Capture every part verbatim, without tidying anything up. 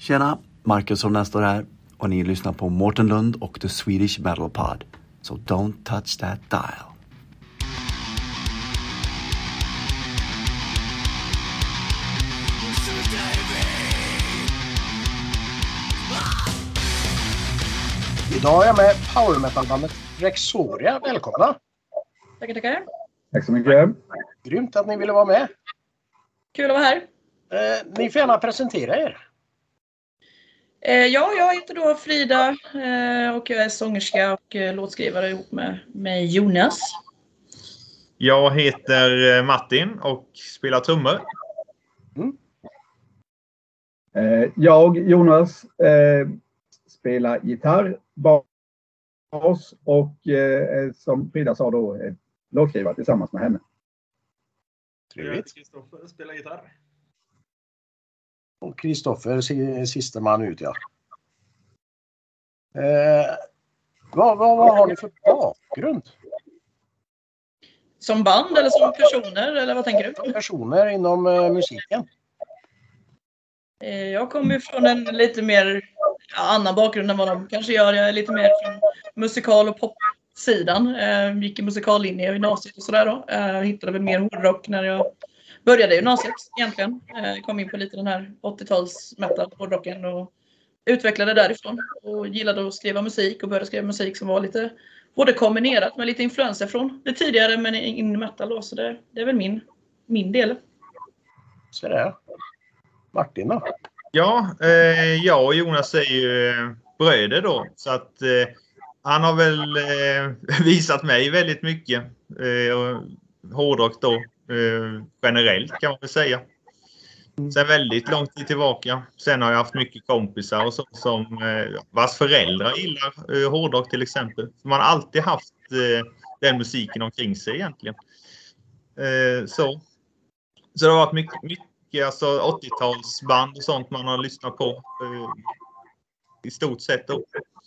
Tjena, Marcus och Nestor här och ni lyssnar på Mårten Lund och The Swedish Metal Pod. So don't touch that dial. Idag är jag med power metal-bandet Rexoria. Välkomna! Tackar, tackar. Tack så mycket. Grymt att ni ville vara med. Kul att vara här. Eh, ni får gärna presentera er. Eh, ja, jag heter då Frida eh, och jag är sångerska och eh, låtskrivare ihop med, med Jonas. Jag heter Martin och spelar trummor. Mm. Eh, jag, Jonas, eh, spelar gitarr, bas och eh, som Frida sa då, eh, låtskrivare tillsammans med henne. Trevligt. Kristoffer spelar gitarr. Och Kristoffer sista man ut, ja. Eh, vad, vad, vad har ni för bakgrund? Som band eller som personer, eller vad tänker du? Personer inom eh, musiken. Eh, jag kommer från en lite mer ja, annan bakgrund än vad de kanske gör. Jag är lite mer från musikal- och popsidan. Eh, gick i musikallinje i gymnasiet och sådär då. Eh, hittade väl mer hårdrock när jag började i gymnasiet egentligen. Eh, kom in på lite den här åttio-tals metal hårdrocken och utvecklade därifrån. Och gillade att skriva musik och började skriva musik som var lite både kombinerat med lite influenser från det tidigare men in i metal då. Så det, det är väl min, min del. Så det är. Martin då? Ja, eh, jag och Jonas är ju eh, bröder då. Så att eh, han har väl eh, visat mig väldigt mycket. Eh, och hårdrock då. Eh, generellt kan man väl säga. Sen väldigt lång tid tillbaka. Sen har jag haft mycket kompisar och så, som eh, vars föräldrar gillar eh, hårdrock till exempel. Så man har alltid haft eh, den musiken omkring sig egentligen. Eh, så. så det har varit mycket, mycket alltså åttio-talsband och sånt man har lyssnat på eh, i stort sett då.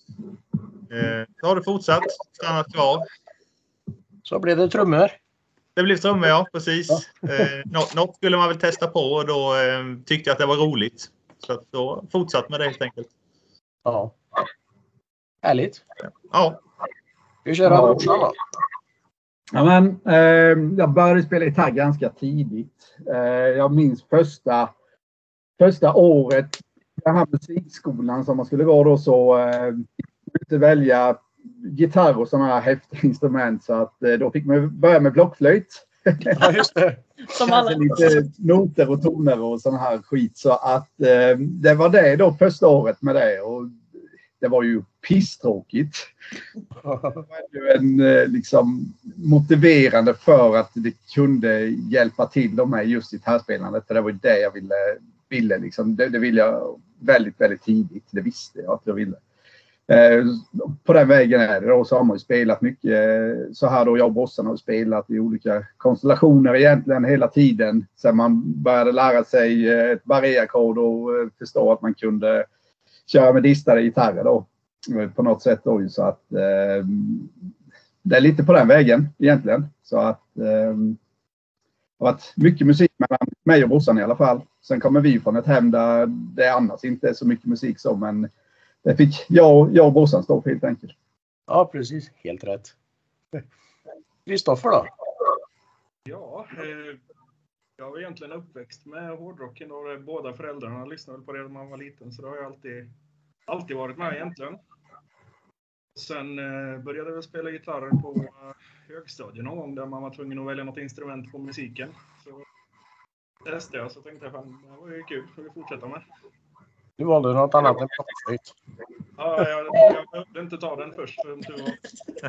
Eh, så har det fortsatt, stannat kvar. Så blev det trummor. Det blev trummor, ja, precis. Eh, något, något skulle man väl testa på och då eh, tyckte jag att det var roligt. Så att då fortsatt med det helt enkelt. Ja. Härligt. Ja. Vi kör Ja. morsan då. Ja, men, eh, jag började spela gitarr ganska tidigt. Eh, jag minns första, första året i den här musikskolan som man skulle gå då, så eh, inte välja gitarr och sådana här häftiga instrument, så att eh, då fick man börja med blockflöjt. Ja, just det. Som alla. Lite noter och toner och sån här skit, så att eh, det var det då första året med det, och det var ju pisstråkigt. Det var ju en eh, liksom motiverande för att det kunde hjälpa till dem med just gitarrspelandet, för det var ju det jag ville, ville liksom, det, det ville jag väldigt, väldigt tidigt, det visste jag att jag ville. Eh, på den vägen är det då, så har man ju spelat mycket eh, så här då. Jag och bossen har spelat i olika konstellationer egentligen hela tiden sen man började lära sig eh, ett barré-ackord och eh, förstå att man kunde köra med distade gitarrer då eh, på något sätt då, så att eh, det är lite på den vägen egentligen, så att eh, det har varit mycket musik mellan mig och bossan i alla fall. Sen kommer vi från ett hem där det annars inte är så mycket musik så, men det fick jag, jag och brorsan stå för helt enkelt. Ja, precis. Helt rätt. Kristoffer då? Ja, eh, jag var egentligen uppväxt med hårdrocken och båda föräldrarna lyssnade på det när man var liten, så det har jag alltid, alltid varit med egentligen. Sen eh, började jag spela gitarr på eh, högstadiet någon gång där man var tvungen att välja något instrument på musiken. Så testade jag, så tänkte jag att det var ju kul, får vi fortsätta med. Du valde något annat än blockflöjt. Ja, jag, jag behövde inte ta den först. För tur var.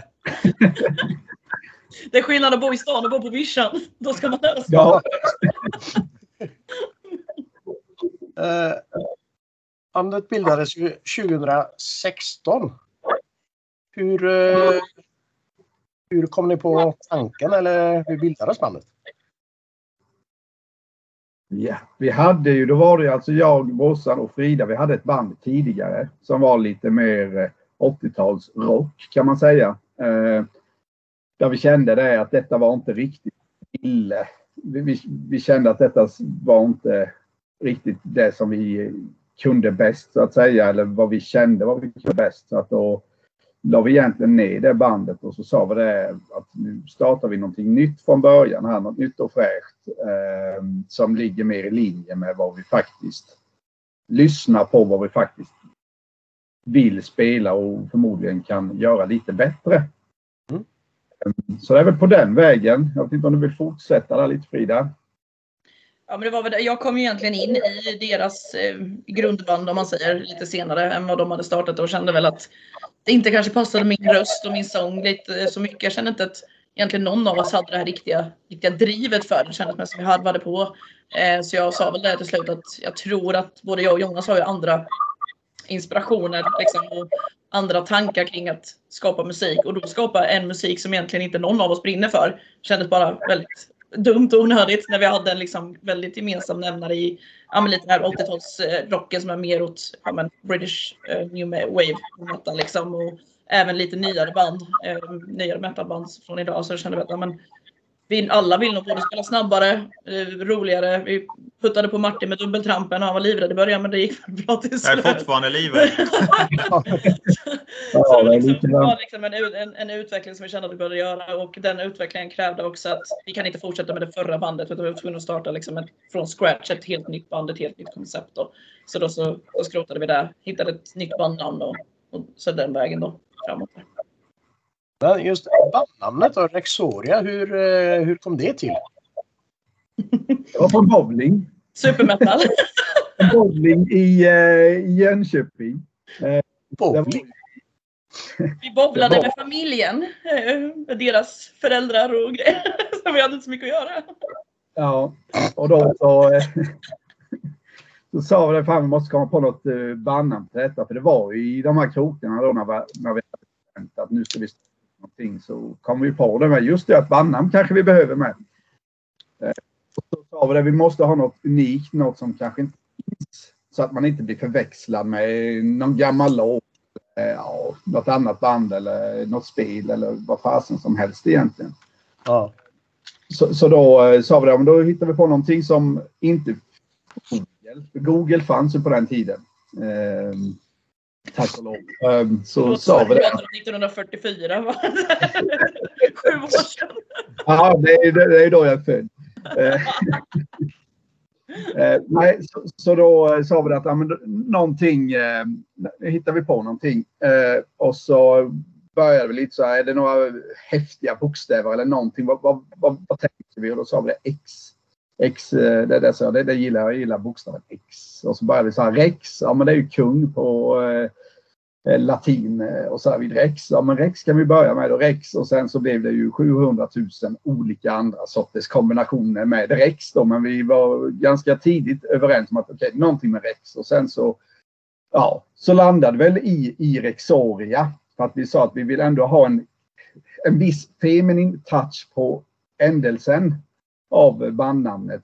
Det är skillnad att bo i stan och bo på vischan. Då ska man lära sig. Ja. eh, bandet bildades ju tjugohundrasexton. Hur, eh, hur kom ni på tanken, eller hur bildades bandet? Ja, vi hade ju, då var det alltså jag, brorsan och Frida, vi hade ett band tidigare som var lite mer åttio-tals rock kan man säga. Eh, där vi kände det att detta var inte riktigt ille. Vi, vi, vi kände att detta var inte riktigt det som vi kunde bäst så att säga. Eller vad vi kände vad vi kunde bäst. Så att då la vi egentligen ner det bandet och så sa vi det att nu startar vi någonting nytt från början här. Något nytt och fräscht eh, som ligger mer i linje med vad vi faktiskt lyssnar på. Vad vi faktiskt vill spela och förmodligen kan göra lite bättre. Mm. Så det är väl på den vägen. Jag vet inte om du vill fortsätta där lite, Frida. Ja, men det var väl, jag kom ju egentligen in i deras eh, grundband om man säger lite senare än vad de hade startat och kände väl att det inte kanske passade min röst och min sång lite så mycket. Jag kände inte att egentligen någon av oss hade det här riktiga, riktiga drivet för det. Det kändes mest som vi harvade på. Eh, så jag sa väl det till slut att jag tror att både jag och Jonas har ju andra inspirationer liksom, och andra tankar kring att skapa musik. Och då skapa en musik som egentligen inte någon av oss brinner för. Kändes bara väldigt dumt och onödigt när vi hade en liksom väldigt gemensam nämnare i ja, men lite den här åttiotalsrocken som är mer åt ja, men British uh, new wave metal liksom, och även lite nyare band, uh, nyare metalband från idag. Så jag kände att ja, men vi alla vill nog både spela snabbare, uh, roligare. Vi puttade på Martin med dubbeltrampen och han var livrädd i början, men det gick bra till slut. Jag är fortfarande livrädd. Så det liksom, var liksom en, en, en utveckling som vi kände att vi började göra, och den utvecklingen krävde också att vi kan inte fortsätta med det förra bandet utan vi var tvungna att starta liksom ett, från scratch ett helt nytt band, ett helt nytt koncept då. Så då, så, då skrotade vi det, hittade ett nytt bandnamn och, och så den vägen då framåt. Men just bandnamnet då, Rexoria, hur, hur kom det till? Det var från bowling. Supermetal. Bowling i, i Jönköping. Bowling? Vi bowlade med familjen, med deras föräldrar och grejer. Så vi hade inte så mycket att göra. Ja, och då så, så sa vi det, fan vi måste komma på något bandnamn till detta. För det var ju i de här krokarna då när vi, när vi hade bestämt att nu ska vi starta någonting, så kom vi på det med just det att bandnamn kanske vi behöver med. Och så sa vi det, vi måste ha något unikt, något som kanske inte finns. Så att man inte blir förväxlad med någon gammal låt. Ja, något annat band eller något spel eller vad fasen som helst egentligen. Ja. Så, så då sa vi det, men då hittade vi på någonting som inte Google, Google fanns ju på den tiden. Eh, tack och lov. Eh, så sa vi det. nittonhundrafyrtiofyra var det. Sju år sedan. Ja, det är, det är då jag är född. Eh, Eh, nej, så, så då sa vi att ja, men, någonting, eh, hittar vi på någonting eh, och så började vi lite så här, är det några häftiga bokstäver eller någonting, vad, vad, vad, vad tänkte vi? Och då sa vi det X, X det, det, det, det, det gillar jag, gillar bokstaven X. Och så började vi så här, Rex, ja men det är ju kung på eh, latin, och så här vid Rex, ja men Rex kan vi börja med då, Rex, och sen så blev det ju sjuhundratusen olika andra sorters kombinationer med Rex då, men vi var ganska tidigt överens om att okej, okay, någonting med Rex, och sen så ja, så landade väl i, i Rexoria, för att vi sa att vi vill ändå ha en, en viss feminin touch på ändelsen av bandnamnet,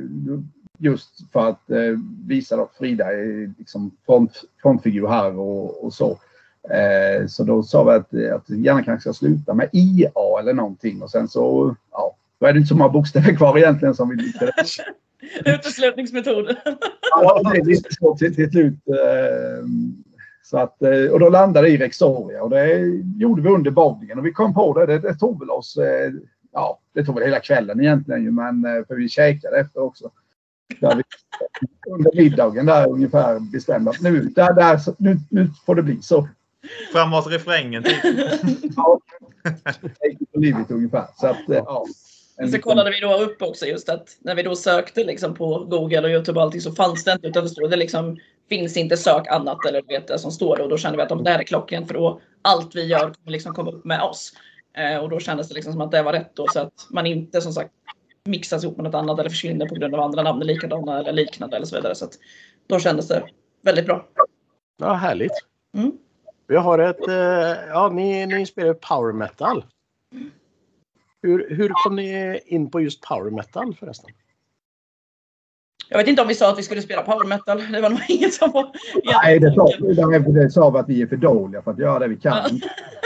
just för att eh, visa att Frida är liksom front, frontfigur här och, och så. Eh, så då sa vi att, att gärna kanske ska sluta med I A eller någonting, och sen så, ja, då är det inte så många bokstäver kvar egentligen som vi lyckades. Uteslutningsmetod. Ja, det är lite svårt till, till slut. Eh, så att, och då landade i Rexoria, och det gjorde vi under bowlingen, och vi kom på det, det, det tog väl oss, eh, ja, det tog väl hela kvällen egentligen ju, men för vi käkade efter också. Där vi, under middagen där ungefär bestämde att nu, där, där, nu, nu får det bli så. Framåt refrängen. Ja, på livet ungefär. Så att, ja. Och så kollade vi då upp också just att när vi då sökte liksom på Google och YouTube och allting, så fanns det inte, utan det stod det liksom finns inte sök annat eller vet det som står, och då kände vi att det här är klockan, för då allt vi gör kommer liksom komma upp med oss. Eh, och då kändes det liksom som att det var rätt då, så att man inte som sagt mixas ihop med något annat eller försvinner på grund av andra namn likadana eller liknande eller så vidare. Så att då kändes det väldigt bra. Ja, härligt. Mm. Vi har ett, ja, ni, ni spelar power metal. Hur, hur kom ni in på just power metal förresten? Jag vet inte om vi sa att vi skulle spela power metal. Det var nog inget som var... Nej, det sa, det sa vi att vi är för dåliga för att göra det vi kan.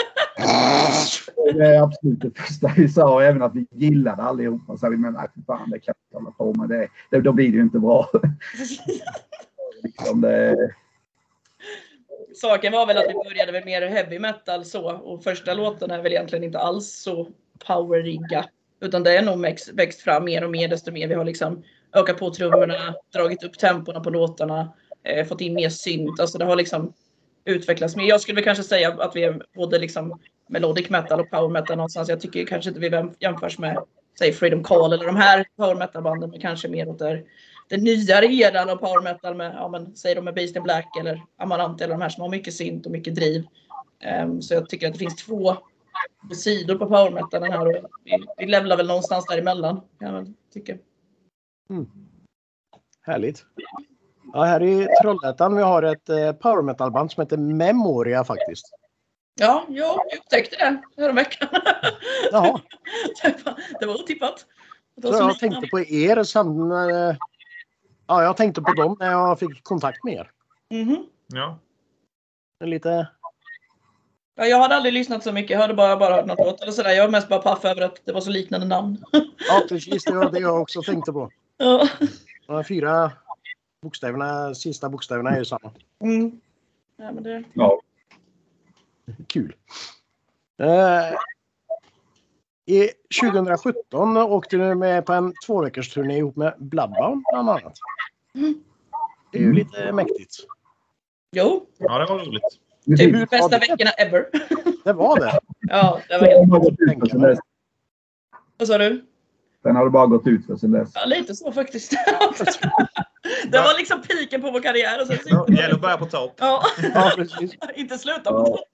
Det är absolut det första vi sa, och även att vi gillade allihopa. Så vi men nej, fan, det kan vi hålla på med det. det. Då blir det ju inte bra. Liksom det... Saken var väl att vi började med mer heavy metal så. Och första låten är väl egentligen inte alls så poweriga. Utan det är nog växt, växt fram mer och mer desto mer vi har liksom ökat på trummorna, dragit upp temporna på låtarna, eh, fått in mer synt. Alltså det har liksom utvecklats mer. Jag skulle väl kanske säga att vi är både liksom melodic metal och power metal någonstans. Jag tycker kanske inte vi jämförs med säg Freedom Call eller de här power metal banden, men kanske mer åt där den nyare eran av power metal med, ja men säg de med Beast in Black eller Amarante eller de här som har mycket synt och mycket driv. Um, så jag tycker att det finns två sidor på power metalen här och vi, vi levlar väl någonstans däremellan, kan jag tycka. Mm. Härligt. Ja, här i Trollhättan vi har ett eh, power metal band som heter Memoria faktiskt. Ja, jag upptäckte det här veckan. Jaha. det, var, det var otippat. Det var så så jag liten. tänkte på er sen eh, ja, jag tänkte på dem när jag fick kontakt med er. Mhm. Ja. Lite Ja, jag hade aldrig lyssnat så mycket. Jag hörde bara, bara hört något låt eller sådär. Jag var mest bara paff över att det var så liknande namn. ja, precis det var det jag också tänkte på. Ja. De fyra bokstäverna, sista bokstäverna är ju samma. Mm. Ja, men det... Ja. Kul. Eh, i tjugohundrasjutton åkte du med på en två veckors turné ihop med Bloodbound bland annat. Mm. Det är ju lite mäktigt. Jo, Ja, det var roligt. typ Hur var bästa det? veckorna ever. Det var det. Ja, det var Den helt... har gått ut för sin dess. Vad sa du? Den har bara gått ut för sin dess. Ja, lite så faktiskt. Det var liksom piken på vår karriär. Och sen Ja, det gäller att börja på topp. Ja, Ja, precis. inte sluta på topp.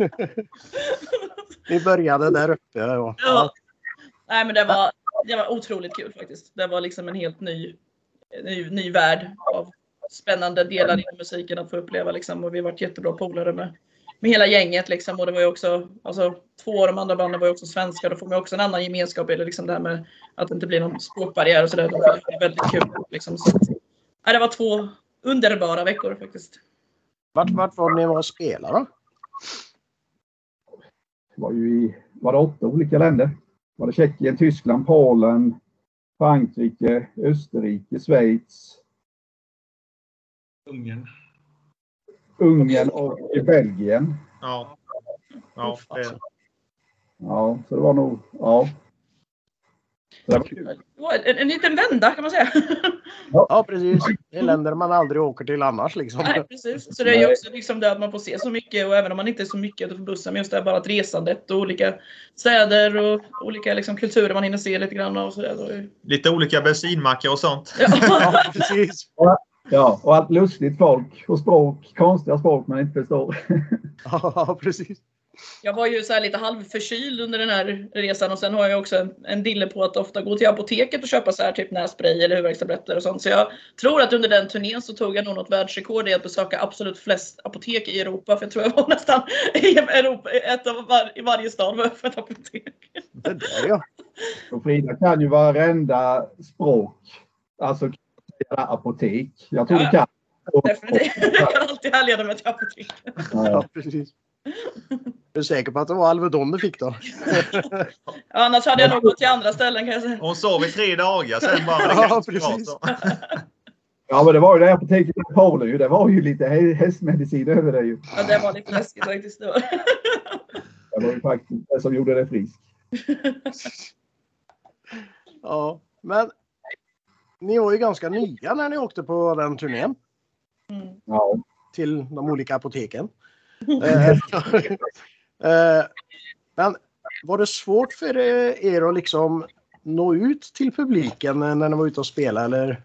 Vi började där uppe. Ja. Ja. Nej, men det var, det var otroligt kul faktiskt. Det var liksom en helt ny, ny, ny värld av spännande delar i musiken att få uppleva liksom. Och vi har varit jättebra polare med, med hela gänget liksom. Och det var ju också, alltså två av de andra banden var ju också svenskar. Då får man också en annan gemenskap eller liksom det här med att det inte blir någon språkbarriär och sådär. Det var väldigt kul liksom. Så, ja, det var två underbara veckor faktiskt. Vart, vart var ni var och spelade då? Det var ju i var det åtta olika länder. Var det Tjeckien, Tyskland, Polen, Frankrike, Österrike, Schweiz, Ungern. Ungern och Belgien. Ja. Ja, det... Ja, så det var nog, ja. Så det var kul. Det var en, en liten vända kan man säga. Ja, precis. Det är länder man aldrig åker till annars liksom. Nej, precis. Så det är ju också liksom det att man får se så mycket och även om man inte är så mycket ute på bussen, men just det här bara att resandet och olika städer och olika liksom kulturer man hinner se lite grann och så där. Lite olika bensinmackar och sånt. Ja. Ja, precis. Ja, och allt lustigt folk och språk, konstiga språk man inte förstår. Ja, precis. Jag var ju så här lite halvförkyld under den här resan och sen har jag också en, en dille på att ofta gå till apoteket och köpa så här typ nässpray eller huvudvärkstabletter och sånt. Så jag tror att under den turnén så tog jag nog något världsrekord i att besöka absolut flest apotek i Europa. För jag tror jag var nästan i Europa, ett av var, i varje stad var för ett apotek. Det där ja. Och Frida kan ju varenda språk. Alltså apotek. Jag tror Ja, du kan. definitivt. Jag kan alltid härleda mig till apotek. Ja, precis. Är du säker på att det var Alvedon du fick då? Ja, annars hade jag nog gått till andra ställen kan jag säga. Hon sov i tre dagar sen bara. Ja, precis. Ja, men det var ju det apoteket i Polen ju. Det var ju lite hästmedicin över det ju. Ja, det var lite läskigt faktiskt. Då. Det var ju faktiskt det som gjorde det frisk. Ja, men ni var ju ganska nya när ni åkte på den turnén. Mm. Ja. Till de olika apoteken. eh, eh, men var det svårt för er att liksom nå ut till publiken när ni var ute och spelade eller?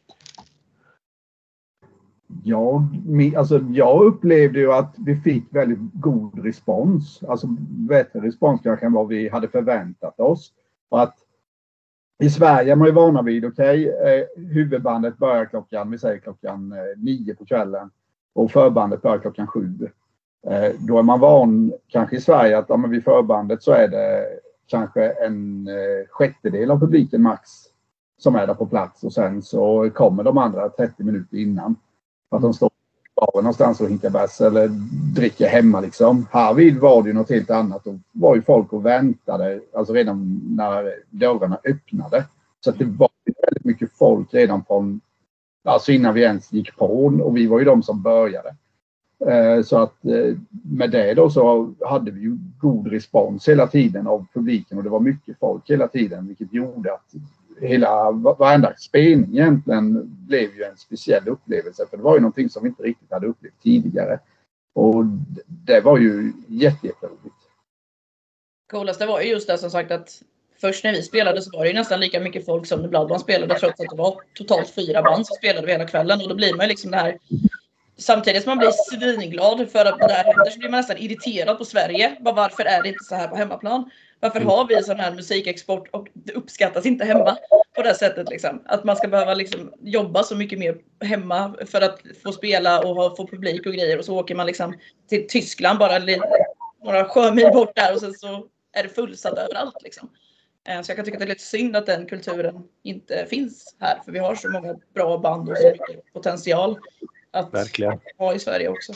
Ja, alltså jag upplevde ju att vi fick väldigt god respons. Alltså bättre respons kanske än vad vi hade förväntat oss. Och att i Sverige är man ju vana vid, okej, okay, eh, huvudbandet börjar klockan, vi säger klockan eh, nio på kvällen. Och förbandet börjar klockan sju. Eh, då är man van kanske i Sverige att ja, men vid förbandet så är det kanske en eh, sjättedel av publiken max som är där på plats. Och sen så kommer de andra trettio minuter innan. För att de står kvar någonstans och hinkar bärs eller dricker hemma liksom. Här vid var det ju något helt annat. Då var ju folk och väntade, alltså redan när dörrarna öppnade. Så att det var väldigt mycket folk redan från alltså innan vi ens gick på, och vi var ju de som började. Så att med det då så hade vi ju god respons hela tiden av publiken, och det var mycket folk hela tiden, vilket gjorde att hela, varenda spelning egentligen blev ju en speciell upplevelse, för det var ju någonting som vi inte riktigt hade upplevt tidigare, och det var ju jätteroligt. Coolaste var ju just det, som sagt, att först när vi spelade så var det ju nästan lika mycket folk som när Bloodborne spelade, trots att det var totalt fyra band som spelade hela kvällen, och då blir man ju liksom det här. Samtidigt som man blir svinglad för att det där händer, så blir man nästan irriterad på Sverige. Bara, varför är det inte så här på hemmaplan? Varför har vi sån här musikexport och det uppskattas inte hemma på det sättet liksom? Att man ska behöva liksom jobba så mycket mer hemma för att få spela och ha, få publik och grejer. Och så åker man liksom till Tyskland bara lite, några sjömil bort där, och sen så är det fullsatt överallt liksom. Så jag kan tycka att det är lite synd att den kulturen inte finns här. För vi har så många bra band och så mycket potential att Verkligen. ha i Sverige också.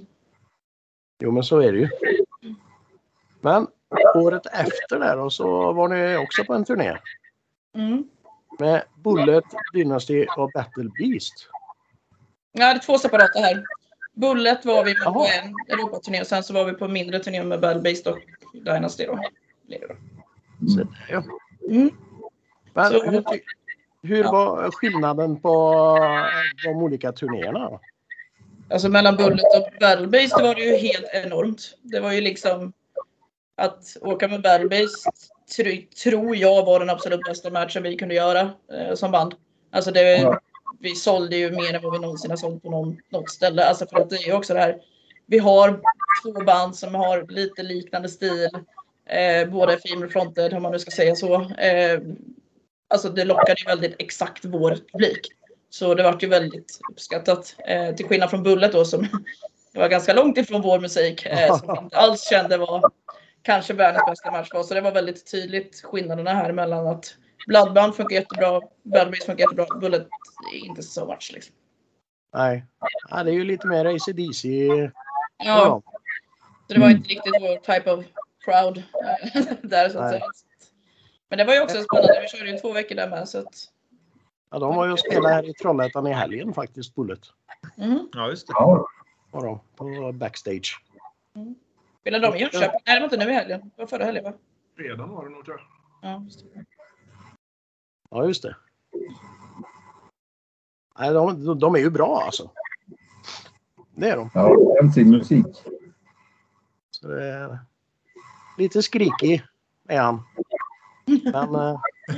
Jo, men så är det ju. Men året efter där då, så var ni också på en turné. Mm. Med Bullet, Dynasty och Battle Beast. Jag hade två separata här. Bullet var vi på Jaha. en Europaturné, och sen så var vi på en mindre turné med Battle Beast och Dynasty då. Så där, ja. Mm. Men Så- hur, ty- hur Ja. var skillnaden på de olika turnéerna då? Alltså mellan Bullet och Battle Beast, det var det ju helt enormt. Det var ju liksom att åka med Battle Beast tr- tror jag var den absolut bästa matchen vi kunde göra eh, som band. Alltså det, Ja. vi sålde ju mer än vad vi någonsin har sålt på någon, något ställe. Alltså för att det är ju också det här, vi har två band som har lite liknande stil. Eh, båda Female Fronted, om man nu ska säga så. Eh, alltså det lockade ju väldigt exakt vår publik. Så det var ju väldigt uppskattat. Eh, till skillnad från Bullet då, som det var ganska långt ifrån vår musik. Eh, som vi inte alls kände var kanske världens bästa match var. Så det var väldigt tydligt skillnaderna här mellan att Bloodborne funkar jättebra, Battle Beast funkar jättebra, Bullet inte så much liksom. Nej, ja, det är ju lite mer A C D C. Ja, så det var inte riktigt vår type of crowd eh, där så att Nej. säga. Men det var ju också spännande. Vi körde ju två veckor där med, så att Ja, de var ju och spelade här i Trollhättan i helgen faktiskt, Bullet. mm. Ja, just det. Ja, Var de på backstage. Spelade de i Jönköping? Nej, det var inte nu i helgen. Det var förra helgen, va? Fredagen var det nog, tror jag. Ja, just det. Ja, just det. Nej, de, de är ju bra alltså. Det är de. ja, en sin musik. Så det är lite skrikig är han. Men eh,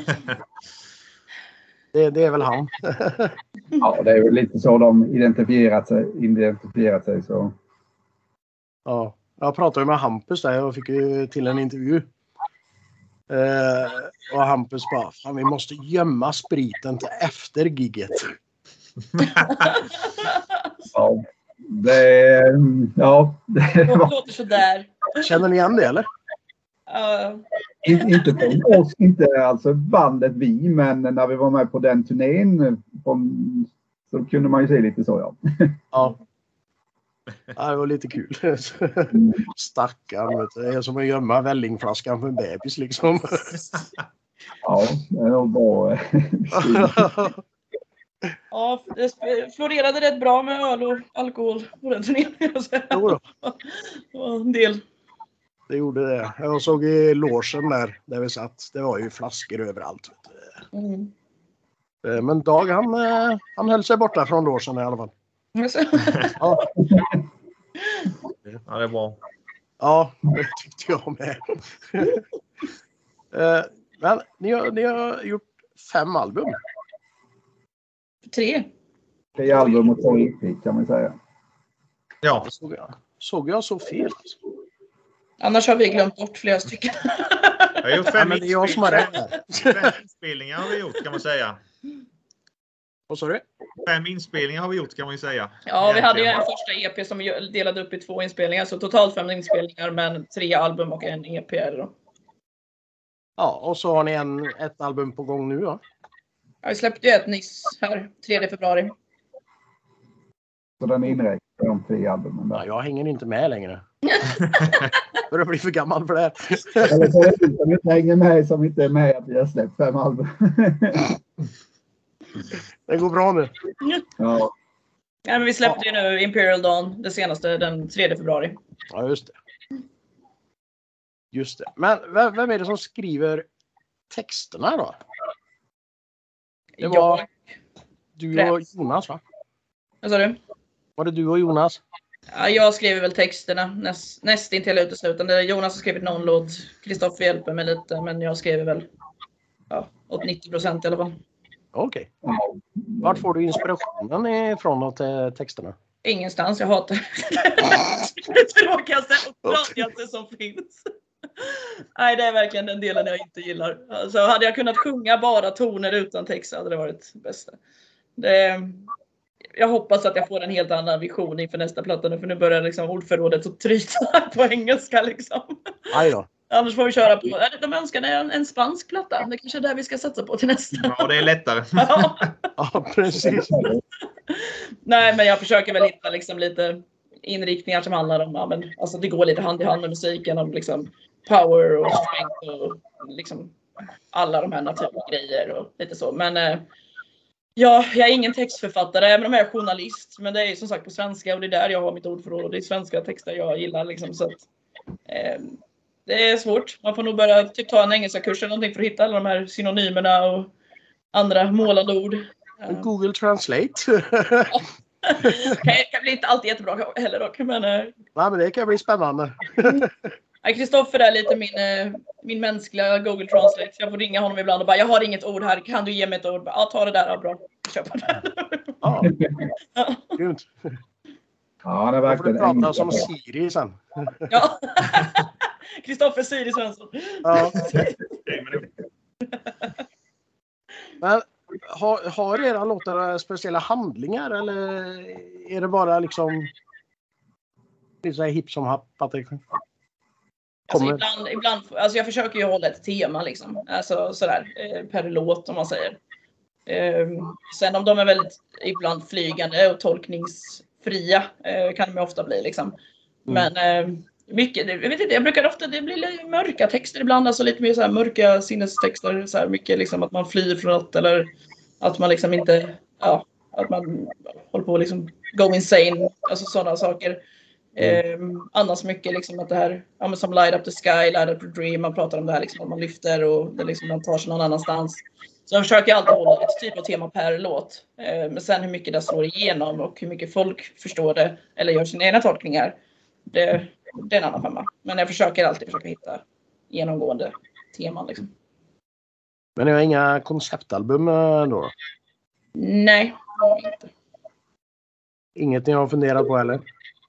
det, det är väl han. Ja, det är väl lite så de identifierat sig, identifierat sig så. Ja, jag pratade ju med Hampus där. Jag fick ju till en intervju. Eh, och Hampus bara, fan, vi måste gömma spriten till efter gigget. Ja, det, ja, det Det var låter sådär. Känner ni igen det eller? Uh, in- inte från oss, inte alltså bandet vi, men när vi var med på den turnén från, så kunde man ju se lite så, ja. Ja. Ja, det var lite kul. Stackarn, vet du. Det är som att gömma vällingflaskan för en bebis liksom. Ja, det var bra. ja, det florerade rätt bra med öl och alkohol på den turnén. Jo då, Det var en del. det gjorde det. Jag såg i logen där, där vi satt. Det var ju flaskor överallt. Vet du. Mm. Eh, Men Dag, han, eh, han höll sig borta från logen i alla fall. Ja, Ja, det är bra. ja, det tyckte jag med. Eh, Men ni har, ni har gjort fem album. Tre. Tre album och två E P kan man säga. Ja, Såg jag, såg jag så fel? Annars har vi glömt bort flera stycken. jag har gjort Ja, fem, men det är jag som har rätt inspelningar. här. fem inspelningar har vi gjort, kan man säga. Vad sa du? Fem inspelningar har vi gjort, kan man ju säga. Ja, vi hade ju en Egentligen. första E P som vi delade upp i två inspelningar. Så totalt fem inspelningar, men tre album och en E P är det då. Ja, och så har ni en, ett album på gång nu då. Ja, vi släppte ju ett nyss här, tredje februari. Så den är inräknad i de tre albumen Ja, där. jag hänger inte med längre. Börjar bli för gammal för det här. Eller så är det vi som inte hänger med, som inte är med att vi har släppt fem album. Det går bra nu. Ja. Ja, men vi släppte ju nu Imperial Dawn, det senaste, den tredje februari. Ja, just det. Just det. Men vem, vem är det som skriver texterna då? Det var Jag, du och Jonas, va? vad sa du? Var det du och Jonas? Ja, jag skriver väl texterna näst, nästintill uteslutande. Jonas har skrivit någon låt. Kristoffer hjälper mig lite, men jag skriver väl ja, åt nittio procent i alla fall. Okej. Okay. Vart får du inspirationen ifrån åt texterna? Ingenstans, jag hatar det tråkigaste och tråkigaste som finns. Nej, det är verkligen den delen jag inte gillar. Alltså, hade jag kunnat sjunga bara toner utan text hade det varit det bästa. Det, jag hoppas att jag får en helt annan vision inför nästa platta nu, för nu börjar liksom ordförrådet att tryta på engelska liksom. Aj då. Annars får vi köra på, de önskade en, en spansk platta. Det kanske är där vi ska satsa på till nästa. Ja, det är lättare. Ja. Ja, precis. Nej, men jag försöker väl hitta liksom lite inriktningar som handlar om, ja, men, alltså det går lite hand i hand med musiken, om liksom power och strength och liksom alla de här naturliga grejer och lite så. Men eh, ja, jag är ingen textförfattare, även om jag är journalist. Men det är som sagt på svenska och det är där jag har mitt ordförråd och det är svenska texter jag gillar liksom, så att, eh, det är svårt. Man får nog börja typ ta en engelska kurs eller någonting för att hitta alla de här synonymerna och andra målande ord. Google Translate. Det kan bli inte alltid jättebra heller dock. Men, äh, nej, men det kan bli spännande. Kristoffer är lite min, äh, min mänskliga Google Translate. Jag får ringa honom ibland och bara, jag har inget ord här. Kan du ge mig ett ord? Ja, ta det där. Ja, bra. Köpa det. Ja, gud. Ja, det är verkligen får du prata som Siri sen. Ja. Kristoffer Siri Svensson. Ja. Men har, har era låtar speciella handlingar eller är det bara liksom lite så här hipp som happ att det kommer? Alltså ibland, ibland, alltså jag försöker ju hålla ett tema liksom, alltså sådär per låt om man säger. Sen om de är väldigt ibland flygande och tolkningsfria kan de ofta bli liksom. Men mycket, jag vet inte, jag brukar ofta, det blir lite mörka texter ibland, alltså lite mer så här mörka sinnestexter, så här mycket liksom att man flyr från något eller att man liksom inte, ja, att man håller på att liksom go insane, alltså sådana saker. Mm. Eh, annars mycket liksom att det här, ja, men som Light Up the Sky, Light Up the Dream, man pratar om det här liksom att man lyfter och det liksom man tar sig någon annanstans. Så jag försöker alltid hålla ett typ av tema per låt. Eh, men sen hur mycket det slår igenom och hur mycket folk förstår det eller gör sina egna tolkningar, det, det är en annan femma. Men jag försöker alltid försöka hitta genomgående teman liksom. Men ni har inga konceptalbum då? Nej, inte. Inget ni har funderat på eller?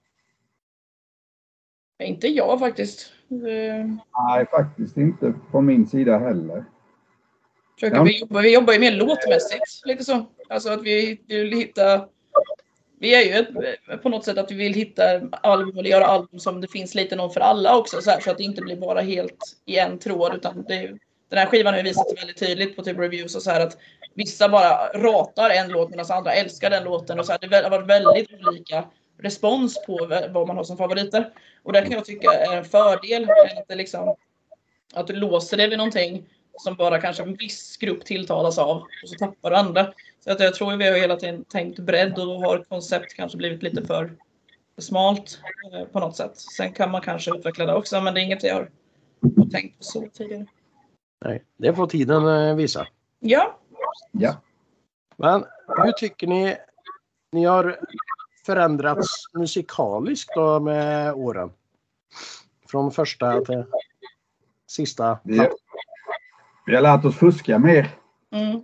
Inte jag faktiskt. Nej, faktiskt inte på min sida heller. Försöker, ja. vi, jobbar, vi jobbar ju mer låtmässigt, lite så. Alltså att vi vill hitta... Vi är ju ett, på något sätt att vi vill hitta album eller göra album som det finns lite någon för alla också. Så, här, så att det inte blir bara helt i en tråd. Utan det, den här skivan har ju visat sig väldigt tydligt på typ reviews och så här att vissa bara ratar en låt medan andra älskar den låten. Och så här, det har varit väldigt olika respons på vad man har som favoriter. Och det kan jag tycka är en fördel. Att, det liksom, att du låser det vid någonting som bara kanske en viss grupp tilltalas av. Och så tappar du andra. Så att jag tror vi har hela tiden tänkt bredd och har koncept kanske blivit lite för, för smalt eh, på något sätt. Sen kan man kanske utveckla det också, men det är inget jag har tänkt på så tidigare. Nej, det får tiden eh, visa. Ja. Ja. Men hur tycker ni ni har förändrats musikaliskt då med åren? Från första till sista. Vi har, vi har lärt oss fuska mer. Mm.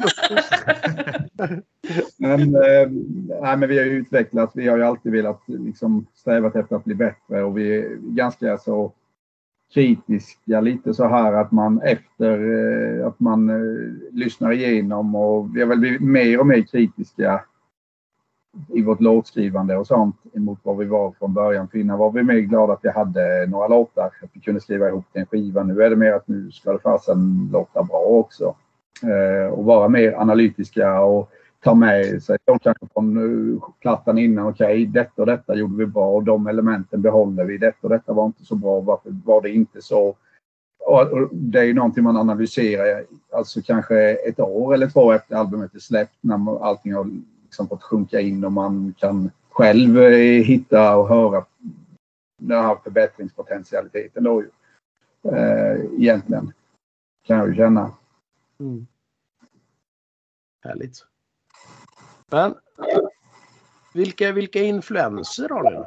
men, eh, nej, men vi har ju utvecklats. Vi har ju alltid velat liksom, strävat efter att bli bättre. Och vi är ganska så kritiska. Lite så här att man efter eh, att man eh, lyssnar igenom. Och vi har väl blivit mer och mer kritiska i vårt låtskrivande och sånt emot vad vi var från början. För innan var vi mer glada att vi hade några låtar. Att vi kunde skriva ihop en skiva. Nu är det mer att nu ska det fasen låta bra också. Eh, och vara mer analytiska och ta med sig de kanske från uh, plattan innan. Okej, okay, detta och detta gjorde vi bra och de elementen behåller vi. Detta och detta var inte så bra. Varför var det inte så? och det är ju någonting man analyserar alltså kanske ett år eller två efter albumet är släppt när allting har liksom fått sjunka in och man kan själv hitta och höra den här förbättringspotentialiteten då ju. Eh, egentligen kan jag ju känna. Mm. Härligt. Men vilka, vilka influenser har du?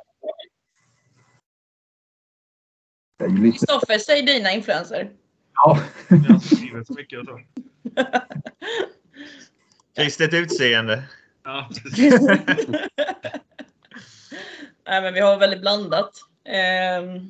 Kristoffer, säg dina influenser. Ja. Jag har inte skrivit så mycket och så. Kristet utseende. Ja, precis. Nej, men vi har väldigt blandat. Um,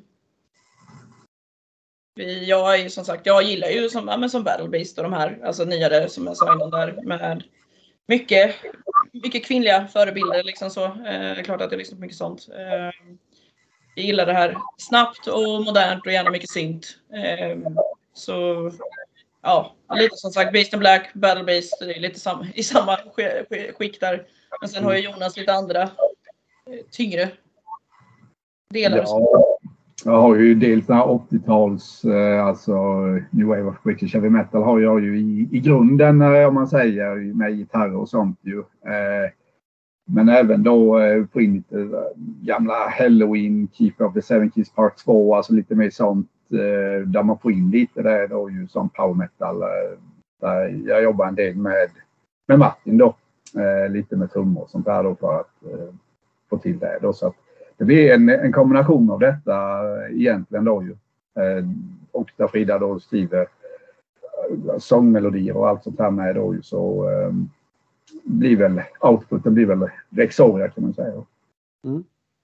vi, jag är ju som sagt, jag gillar ju som, ja, men som Battle Beast och de här, alltså nyare som jag sa innan där med mycket, mycket kvinnliga förebilder liksom så. Uh, klart att jag lyssnar på mycket sånt. Uh, jag gillar det här snabbt och modernt och gärna mycket synt. Uh, så ja, lite som sagt Beast in Black, Battle Beast, det är lite sam, i samma skick där. Men sen har ju Jonas lite andra uh, tyngre delar. Ja, jag har ju dels den här åttio-tals, eh, alltså New Wave of British Heavy Metal har jag ju i, i grunden, om man säger, med gitarrer och sånt ju. Eh, men även då eh, på in lite eh, gamla Halloween, Keeper of the Seven Keys Part två, alltså lite mer sånt eh, där man får in lite där då ju som power metal. Eh, där jag jobbar en del med, med Martin då, eh, lite med trummor och sånt där då för att eh, få till det då, så att det blir en, en kombination av detta egentligen då ju. Eh, och där Frida då skriver eh, sångmelodier och allt sånt här med då ju, så eh, blir väl outputen blir väl Rexoria kan man säga. Mm.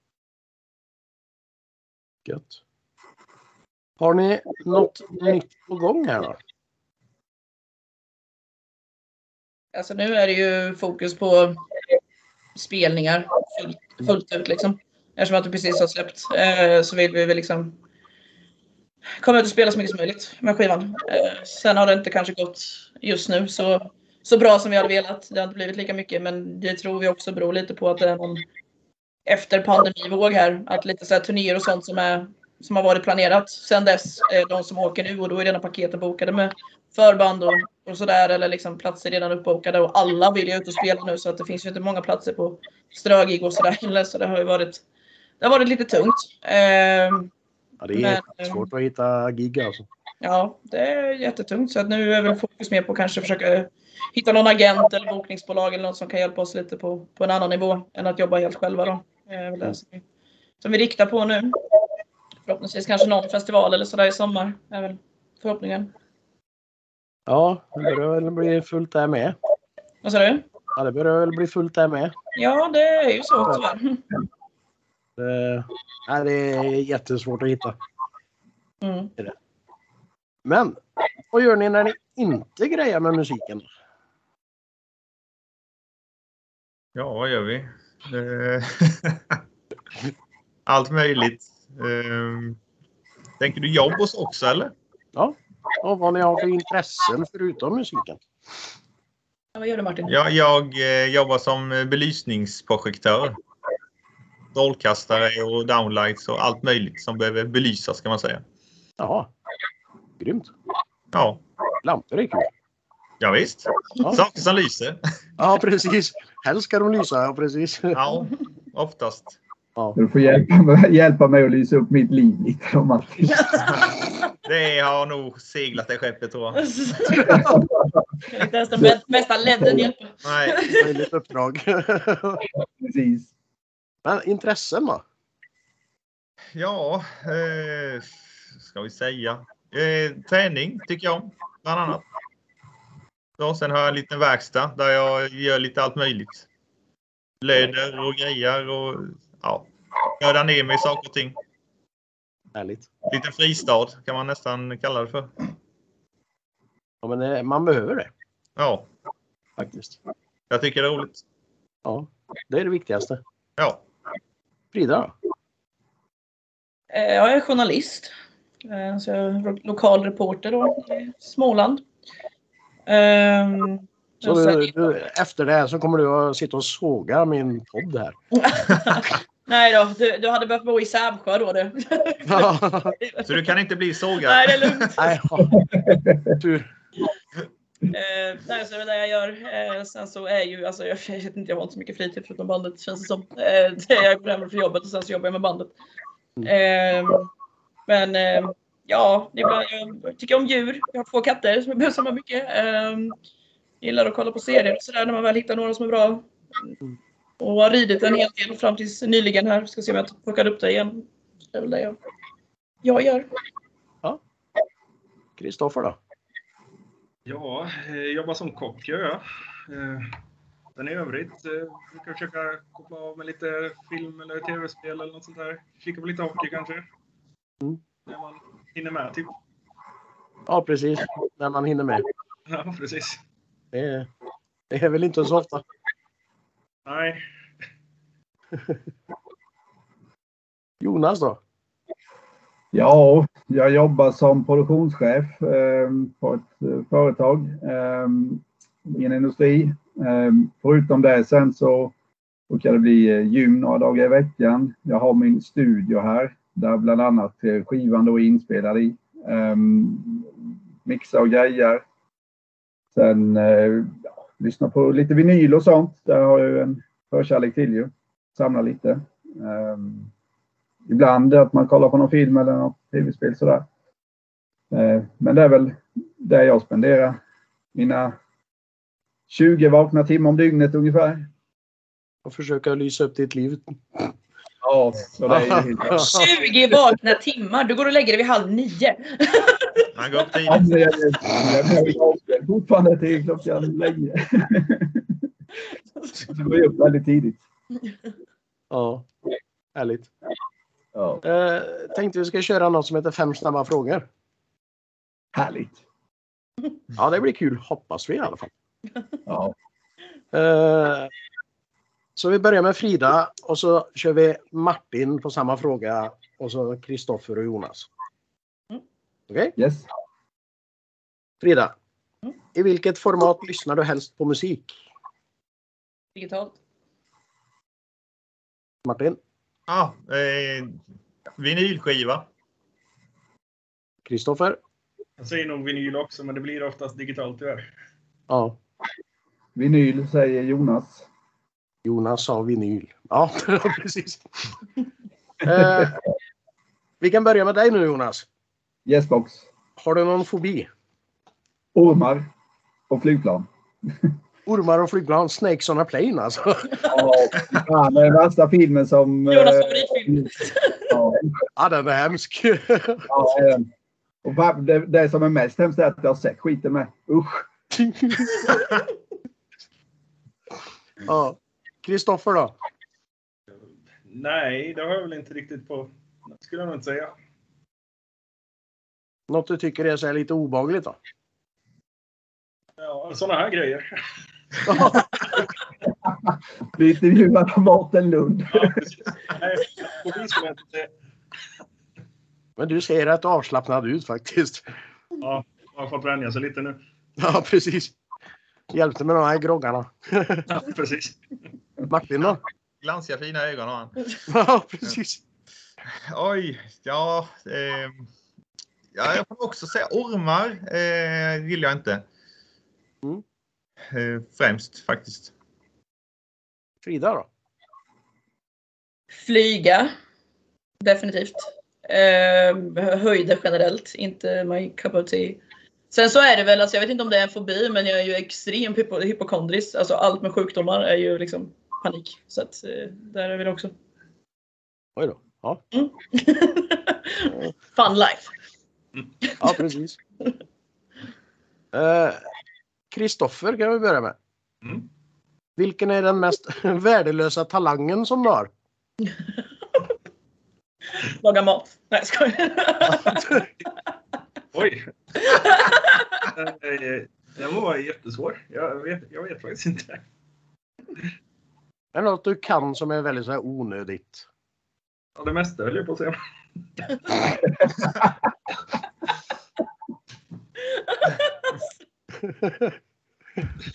Gött. Har ni något nytt på gång här då? Alltså nu är det ju fokus på spelningar fullt, fullt ut liksom. Eftersom att du precis har släppt eh, så vill vi väl liksom komma ut och spela så mycket som möjligt med skivan. Eh, sen har det inte kanske gått just nu så, så bra som vi hade velat. Det har inte blivit lika mycket, men det tror vi också beror lite på att det är någon efter pandemivåg här. Att lite så här turnéer och sånt som, är, som har varit planerat sen dess. Eh, de som åker nu och då är redan paketen bokade med förband och, och sådär. Eller liksom platser redan uppbokade och alla vill ju ut och spela nu så att det finns ju inte många platser på strögig och sådär. Så det har ju varit Det har varit lite tungt. Eh, ja, det är men, svårt att hitta gig alltså. Ja, det är jättetungt. Så att nu är väl fokus mer på kanske försöka hitta någon agent eller bokningsbolag eller något som kan hjälpa oss lite på, på en annan nivå än att jobba helt själva då. Eh, det som, vi, som vi riktar på nu. Förhoppningsvis kanske någon festival eller sådär i sommar. Är väl förhoppningen. Ja, det börjar väl bli fullt där med. Vad sa du? Ja, det börjar väl bli fullt där med. Ja, det är ju så tyvärr. Det, nej, det är jättesvårt att hitta. Mm. Men vad gör ni när ni inte grejar med musiken? Ja, vad gör vi? Allt möjligt. Tänker du jobb hos också eller? Ja, och vad ni har för intressen förutom musiken? Ja, vad gör du Martin? Ja, jag eh, jobbar som belysningsprojektör. Strålkastare och downlights och allt möjligt som behöver belysas kan man säga. Ja, grymt. Ja. Lampor är kul. Ja visst. Ja. Saker som lyser. Ja, precis. Helst ska de lysa, ja precis. Ja, oftast. Ja. Du får hjälpa mig, hjälpa mig att lysa upp mitt liv lite. Om man... Det har nog seglat det skeppet tror jag. Det är den mesta ledden hjälper. Nej. Det är lite uppdrag. Precis. Men intressen då? Ja, eh, ska vi säga. Eh, träning tycker jag om, bland annat. Så, sen har jag en liten verkstad där jag gör lite allt möjligt. Löder och grejer och ja, nördar ner mig i saker och ting. Härligt. Lite fristad kan man nästan kalla det för. Ja, men det, man behöver det. Ja. Faktiskt. Jag tycker det är roligt. Ja, det är det viktigaste. Ja. Frida då? Jag är journalist. Så jag är lokal reporter då i Småland. Um, så du, du, efter det här så kommer du att sitta och såga min podd här. Nej då, du, du hade behövt bo i Sävsjö då du. Så du kan inte bli sågad? Nej, det är lugnt. Nej, tur. Eh, nej, så det är det jag gör. Eh, sen så är ju, alltså jag vet inte, jag har inte så mycket fritid förutom bandet känns det som. Eh, det är jag går hem för jobbet och sen så jobbar jag med bandet. Eh, men eh, ja, ibland, jag tycker om djur. Jag har två katter som jag behöver med mycket. Eh, gillar att kolla på serier och sådär när man väl hittar några som är bra. Och har ridit en hel del fram tills nyligen här. Ska se om jag plockar upp det igen. Det är väl det jag, jag gör. Ja. Kristoffer då? Ja, eh, jobbar som kock gör jag. Eh, men i övrigt eh, brukar jag försöka koppla av med lite film eller tv-spel eller något sånt där. Kika på lite hockey kanske. Mm. När man hinner med typ. Ja, precis. När man hinner med. Ja, precis. Det är, det är väl inte så ofta. Nej. Jonas då? Ja, jag jobbar som produktionschef eh, på ett eh, företag eh, i en industri. Eh, förutom det sen så brukar det bli eh, gym några dagar i veckan. Jag har min studio här där bland annat eh, skivan då är inspelad i. Eh, mixa och grejer. Sen eh, ja, lyssna på lite vinyl och sånt. Där har jag ju en förkärlek till ju. Samla lite. Eh, Ibland att man kollar på någon film eller något tv-spel sådär. Eh, men det är väl där jag spenderar mina tjugo vakna timmar om dygnet ungefär. Och försöka lysa upp ditt liv. Ja, så det är ju helt... tjugo vakna timmar, du går och lägger dig vid halv nio. Man går upp Ja, tidigt. men jag, jag, jag, jag fortfarande till klockan länge. Så går jag upp väldigt tidigt. Ja, härligt. Ja, Eh, tänkte vi ska köra något som heter fem snabba frågor. härligt. Ja, det blir kul. Hoppas vi i alla fall. Ja. Eh, så vi börjar med Frida och så kör vi Martin på samma fråga och så Kristoffer och Jonas. Okej? Okay? Yes. Frida, i vilket format lyssnar du helst på musik? Digitalt. Martin? Ja, eh, vinylskiva. Kristoffer? Jag säger nog vinyl också, men det blir oftast digitalt tyvärr. Ja. Vinyl säger Jonas. Jonas sa vinyl. Ja, precis. eh, vi kan börja med dig nu, Jonas. Yes box. Har du någon fobi? Ormar och flygplan. Ormar och flygplan, Snakes on a plane alltså. Ja, fan, det är den värsta filmen som... Jonas eh, favoritfilm. Ja, Ja, den är hemsk. ja, eh, och det, det som är mest hemskt är att jag har sett skiten med. Usch. Ja. Kristoffer då? Nej, det har jag väl inte riktigt på. Det skulle jag nog inte säga. Något du tycker är så här lite obehagligt då? Ja, sådana här grejer. Vi intervjuar Mårten Lund. Ja, precis. Nej, fobi skulle jag inte säga. Men du ser rätt avslappnad ut faktiskt. Ja, jag har fått vänja sig lite nu. Ja, precis. Hjälpte med de här groggarna. Ja, precis. Martin då? Glansiga fina ögon har han. Ja, precis. Oj, ja. Eh, ja jag får också säga ormar eh, vill jag inte. Mm. Eh, främst faktiskt. Frida då? Flyga. Definitivt. Eh, höjder generellt. Inte my cup of tea. Sen så är det väl, alltså jag vet inte om det är en fobi, men jag är ju extremt hypo- hypokondrisk. Alltså allt med sjukdomar är ju liksom panik. Så att eh, där är vi också. Oj då. Ja, Mm. Fun life. ja precis. Kristoffer uh, kan vi börja med. Mm. Vilken är den mest värdelösa talangen som du har? Laga mat. Nej, jag skojar. Oj. Den var jättesvår. Jag vet, jag vet faktiskt inte. Är det något du kan som är väldigt så här onödigt? Ja, det mesta höll jag på att säga.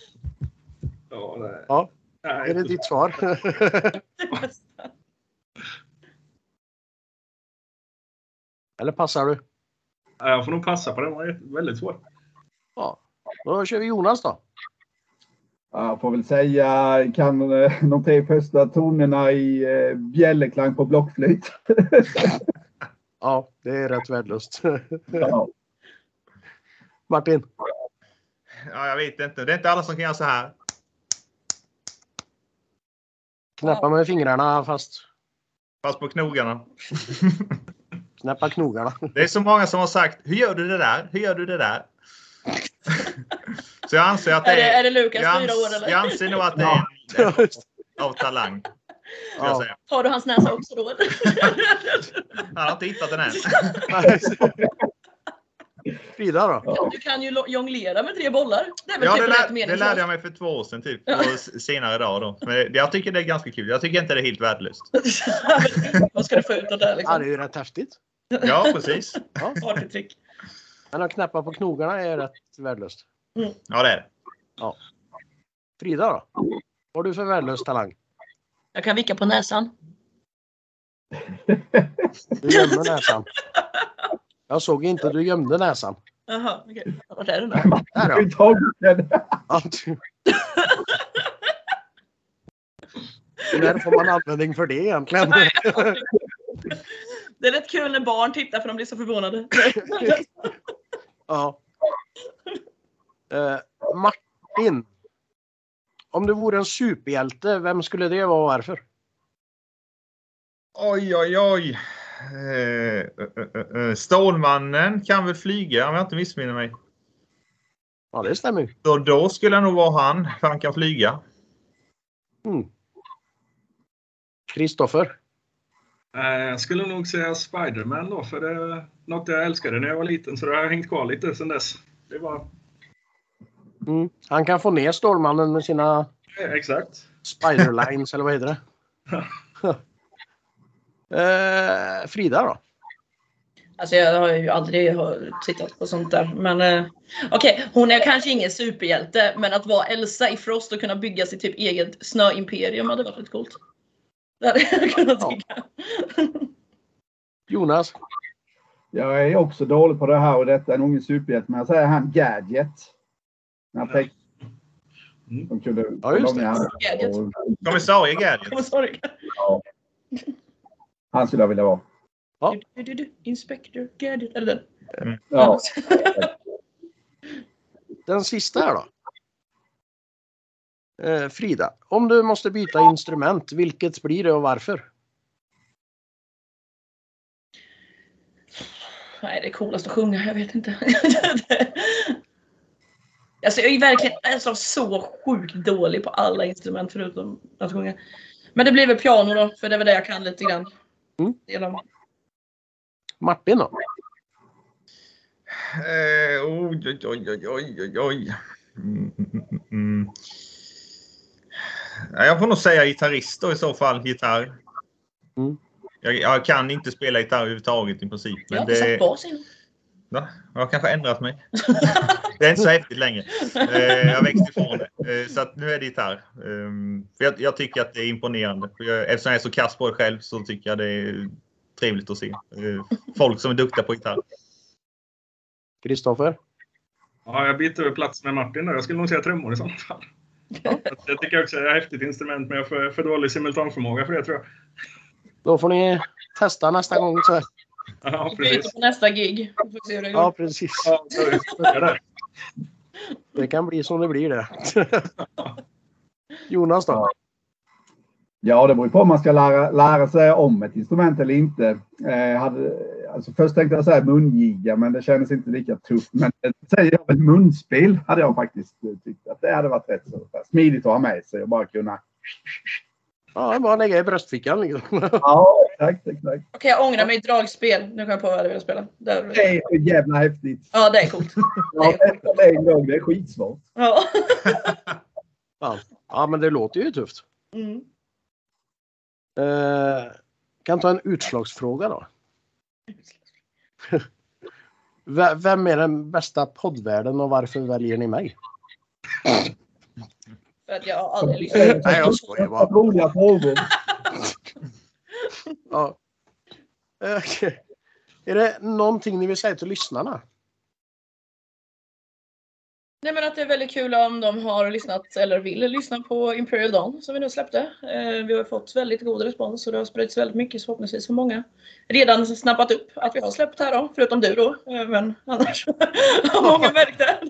Ja, nej. Ja, Nej, är det ditt svar? Eller passar du? Ja, jag får nog passa på det. Det var väldigt svårt. Ja. Då kör vi Jonas då. Jag får väl säga, kan eh, de tre första tonerna i eh, bjällerklang på blockflöjt. Ja, det är rätt värdelöst. Ja. Martin? Ja, jag vet inte. Det är inte alla som kan göra så här. Knäppa med fingrarna fast Fast på knogarna. knäppa knogarna. Det är så många som har sagt, hur gör du det där? Hur gör du det där? Så jag anser att det Är det, är... är det Lukas jag, fyra år ans, eller? jag anser nog att det är en, en av talang. skulle jag Ja. säga. Har du hans näsa också då? Han har inte hittat den än. Frida då? Du kan ju lo- jonglera med tre bollar. Det är väl Ja, typ det, rätt lär, det meningslöst. lärde jag mig för två år sedan typ. Och s- senare dag då. Men jag tycker det är ganska kul. Jag tycker inte det är helt värdelöst. Vad ska du få ut av det här Ja, liksom? det är ju rätt häftigt. Ja, precis. Ja. Partytrick. Men att knäppa på knogarna är rätt värdelöst. Ja, det är det. Frida då? Vad har du för värdelös talang? Jag kan vicka på näsan. Du gömmer näsan. Jag såg inte, du gömde näsan. Jaha, okej. Okay. Vart är den då? Där Vi då. tar den. Ja, du- När får man användning för det egentligen? Nej, det är rätt kul när barn tittar för de blir så förvånade. Ja. Eh, Martin. Om du vore en superhjälte, vem skulle det vara och varför? Oj, oj, oj. Eh, eh, eh, Stålmannen kan väl flyga om jag inte missminner mig. Ja, det stämmer ju. Så då skulle jag nog vara han. För han kan flyga. Mm. Kristoffer. Eh, Jag skulle nog säga Spider-Man då, för det är något jag älskade när jag var liten, så det har hängt kvar lite sedan dess. Det var Mm. Han kan få ner Stålmannen med sina eh, exakt. spiderlines, eller vad heter det? eh, Frida då? Alltså jag har ju aldrig tittat på sånt där. Men eh, okej, okay, hon är kanske ingen superhjälte. Men att vara Elsa i Frost och kunna bygga sitt typ eget snöimperium hade varit lite coolt. Det hade jag kunnat tycka. Jonas? Jag är också dålig på det här och detta är nog ingen superhjälte, men jag säger han Gadget. Jag tänkte Mm. de kunde Ja, just det. Gadget. och, Kommissarie Gadget. Oh, sorry. ja. Han skulle jag vilja vara. Du, du, du, Inspector Gadget. Eller den. Ja. Den sista här då? Eh, Frida, om du måste byta instrument, vilket blir det och varför? Nej, det är coolast att sjunga, jag vet inte. Alltså jag är verkligen alltså, så sjukt dålig på alla instrument förutom att sjunga. Men det blir väl piano då, för det är väl det jag kan lite grann. Mm. Genom. Martin då? Eh, oj, oj, oj, oj, oj, oj. Mm, mm, mm. Ja, jag får nog säga gitarrist då i så fall, gitarr. Mm. Jag, jag kan inte spela gitarr överhuvudtaget i princip. Jag har Men inte det, satt bas innan. va? Jag har kanske ändrat mig. Det är inte så häftigt längre. Eh, jag växte ifrån det. Eh, så att nu är det gitarr. Eh, för jag, jag tycker att det är imponerande. För jag, eftersom jag är så kass på det själv så tycker jag det är trevligt att se. Eh, folk som är duktiga på gitarr. Kristoffer? Ja, jag byter plats med Martin då. Jag skulle nog säga trummor i sånt fall. Jag tycker också att det är ett häftigt instrument, men jag får för dålig simultanförmåga för det, tror jag. Då får ni testa nästa gång. Så. Ja, Vi byter precis. på nästa gig. Vi får se hur det går. Ja, precis. Ja, så är det där. Det kan bli som det blir det. Jonas då? Ja, det beror ju på om man ska lära, lära sig om ett instrument eller inte. Eh, hade, alltså först tänkte jag säga mungiga, men det kändes inte lika tufft. Men säger jag väl munspel hade jag faktiskt tyckt att det hade varit rätt så smidigt att ha med sig och bara kunna. Ja, bara lägga i bröstfickan liksom. Ja, exakt, exakt. Okej, jag ångrar mig. Dragspel. Nu kan jag på vad jag vill spela. Där. Det är så jävla häftigt. Ja, det är coolt. Ja, det är en gång, det är skitsvårt. Ja. Ja. Ja, men det låter ju tufft. Mm. Eh, kan ta en utslagsfråga då. V- Vem är den bästa poddvärlden och varför väljer ni mig? För att jag har aldrig lyssnat. Nej, jag skojar bara. Roliga frågor. Ja. Okej. Är det någonting ni vill säga till lyssnarna? Nej, men att det är väldigt kul om de har lyssnat eller vill lyssna på Imperial Dawn som vi nu släppte. Eh, vi har fått väldigt god respons och det har spridits väldigt mycket, förhoppningsvis för många. Redan snappat upp att vi har släppt här då, förutom du då. Eh, men annars har många märkt det.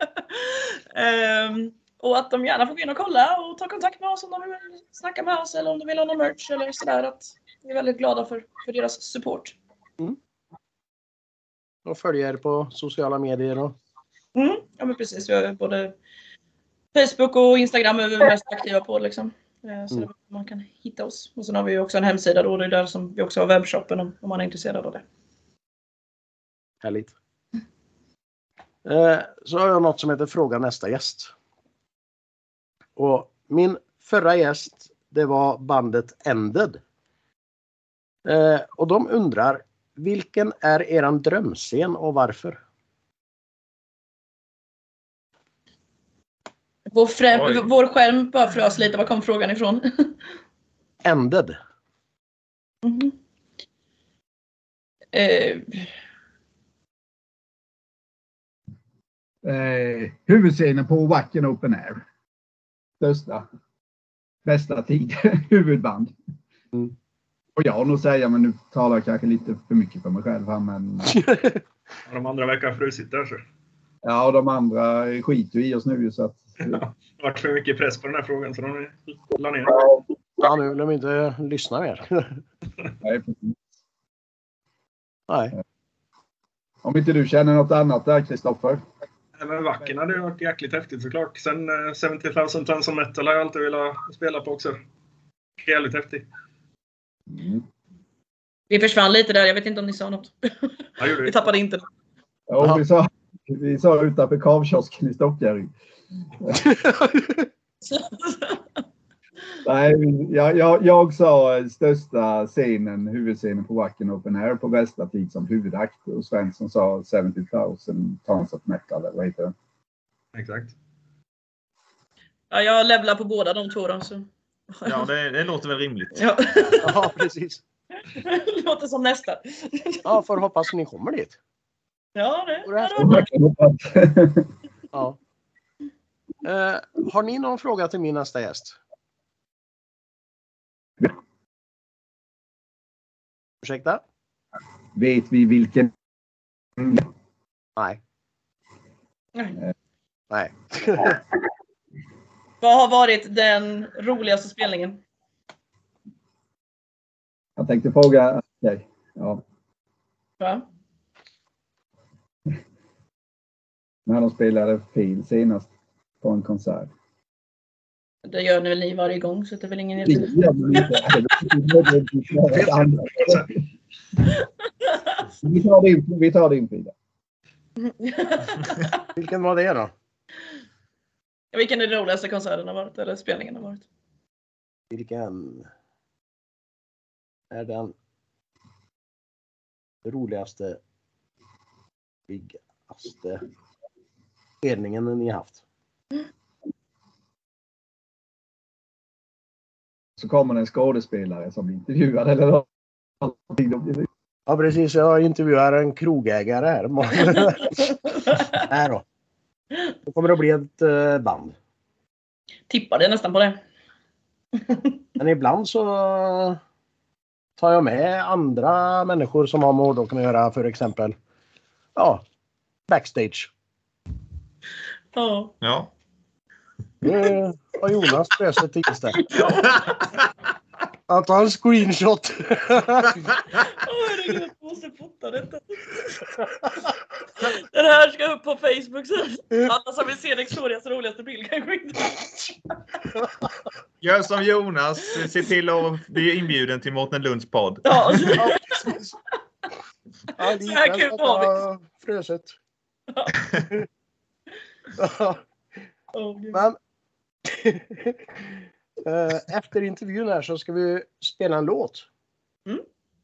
eh, och att de gärna får gå in och kolla och ta kontakt med oss om de vill snacka med oss eller om de vill ha någon merch eller sådär. Att vi är väldigt glada för, för deras support. Mm. Och följa er på sociala medier och... Mm, ja men precis, vi har både Facebook och Instagram är vi mest aktiva på liksom. Så mm. man kan hitta oss. Och sen har vi också en hemsida då, det är där som vi också har webbshoppen om, om man är intresserad av det. Härligt. Eh, så har jag något som heter Fråga nästa gäst. Och min förra gäst, det var bandet Ended. Eh, och de undrar, vilken är eran drömscen och varför? Vår, främ- vår skärm bara frös lite. Var kom frågan ifrån? Ended. Mm-hmm. Eh. Eh, huvudscenen på Wacken Open Air. Största. Bästa tid. Huvudband. Mm. Och jag nog säga, men nu talar jag kanske lite för mycket för mig själv här, men... De andra verkar ha frusit där så. Ja, och de andra skiter i oss nu så att... Ja, det har varit för mycket press på den här frågan så de la ner. Ja, nu vill de inte lyssna mer. Nej, precis. Nej. Om inte du känner något annat där, Kristoffer? Nej, men Wacken hade ju varit jäkligt häftigt såklart. Sen uh, sjuttio tusen tons of metal har jag alltid velat spela på också. Jävligt häftigt. Mm. Vi försvann lite där, jag vet inte om ni sa något. Ja, vi tappade inte. Ja, vi sa, vi sa utanför kavkiosken i Stockholm. Nej, jag, jag, jag sa största scenen, huvudscenen på Wacken Open Air på bästa tid som huvudakt. Och Svensson sa sjuttio tusen tons of metal, eller vad heter det? Exakt. Ja, jag levlar på båda de två då, så. Ja, det, det låter väl rimligt. Ja, ja precis. Det låter som nästa. Ja, får hoppas ni kommer dit. Ja, det, det ja. Uh, har ni någon fråga till min nästa gäst? Ursäkta? Vet vi vilken? Nej. Nej. Nej. Vad har varit den roligaste spelningen? Jag tänkte fråga dig. Ja. Va? När de spelade Feel senast på en konsert. Det gör ni väl ni varje gång, så det är väl ingen idé. Vi tar det in, vi tar det in Frida. Vilken var det då? Vilken är den roligaste konserten har varit, eller spelningen har varit? Vilken är den roligaste, viggaste spelningen ni har haft? Så kommer en skådespelare som intervjuar eller någonting. Ja, precis. Jag intervjuar en krogägare här. Här då. Då kommer det bli ett band. Tippade nästan på det. Men ibland så tar jag med andra människor som har med hårdrocken att göra, för exempel. Ja, backstage. Ja. Ja. Nu har Jonas prösat tisdag. Att ta en screenshot. Åh, jag måste fota detta. Den här ska upp på Facebook sen. Alla som vill se Victorias roligaste bild kan gå in. Gör som Jonas. Se till att bli inbjuden till Mårten Lunds podd. Ja, ja precis. Ja, det är kul på fröset. Ja. Men efter intervjun här så ska vi spela en låt. Mm.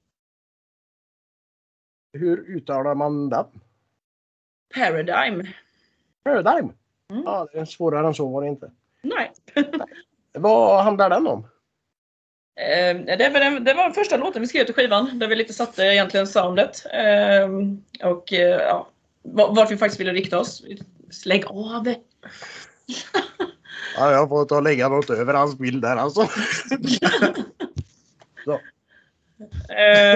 Hur uttalar man den? Paradigm. Paradigm? Mm. Ja, det är svårare än så var det inte. Nej. Vad handlar den om? Eh, det, är väl den, det var den första låten vi skrev till skivan. Där vi lite satte egentligen soundet. Eh, och eh, ja, vart vi faktiskt ville rikta oss. Lägg av! Ja, jag får ta och lägga något över hans bild där alltså. Så. Eh,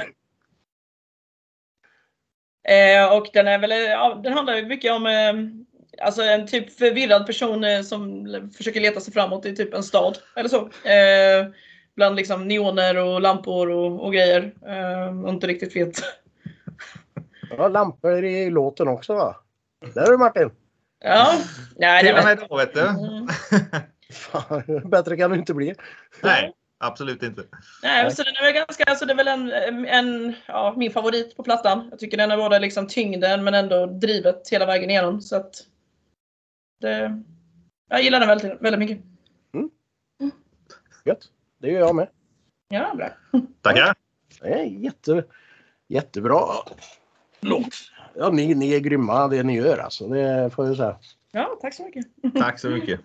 eh, och den är väl, ja, den handlar ju mycket om eh, alltså en typ förvirrad person eh, som försöker leta sig framåt i typ en stad eller så. Eh, bland liksom neoner och lampor och, och grejer. Eh, och inte riktigt vet. Ja, lampor i låten också va? Där är du Martin. Ja, nej, det Till och var... med då, vet du. Mm. Fan, bättre kan det inte bli. Nej, absolut inte. Nej, så den är väl ganska, alltså det är väl en, en ja, min favorit på plattan. Jag tycker den är både liksom tyngden men ändå drivet hela vägen igenom. Så att det, jag gillar den väldigt, väldigt mycket. Mm. Gött. Det gör jag med. Ja, bra. Tackar. Det är jätte, jättebra låt. Ja, ni, ni är grymma det ni gör alltså. Det får jag säga. Ja, tack så mycket. Tack så mycket.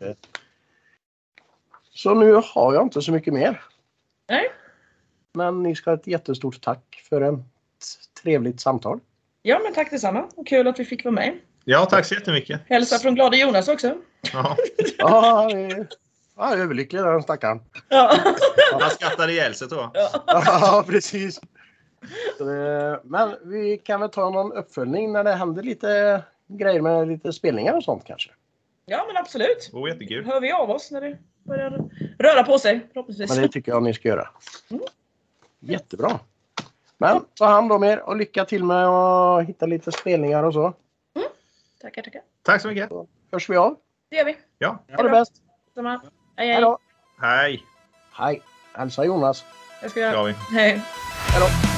Så nu har jag inte så mycket mer. Nej. Men ni ska ha ett jättestort tack för ett trevligt samtal. Ja, men tack detsamma. Och kul att vi fick vara med. Ja, tack så jättemycket. Hälsa från glada Jonas också. Ja. Ja, det- ja, överlycklig den stackaren. Ja. Han skrattade ihjäl sig, tror jag. Ja. Ja, precis. Så det- Men vi kan väl ta någon uppföljning när det händer lite grejer med lite spelningar och sånt kanske. Ja, men absolut. Det var jättekul. Hör vi av oss när det börjar röra på sig, förhoppningsvis. Men det tycker jag ni ska göra. Mm. Jättebra. Men ta hand om er och lycka till med att hitta lite spelningar och så. Tackar, tackar. Tack så mycket. Hörs vi av. Det gör vi. Ja. Ha det bäst. Samma. Hej, Hej hej. då. Hej. Hej. Hälsa Jonas. Jag ska Det göra. har vi. Hej. Hej då.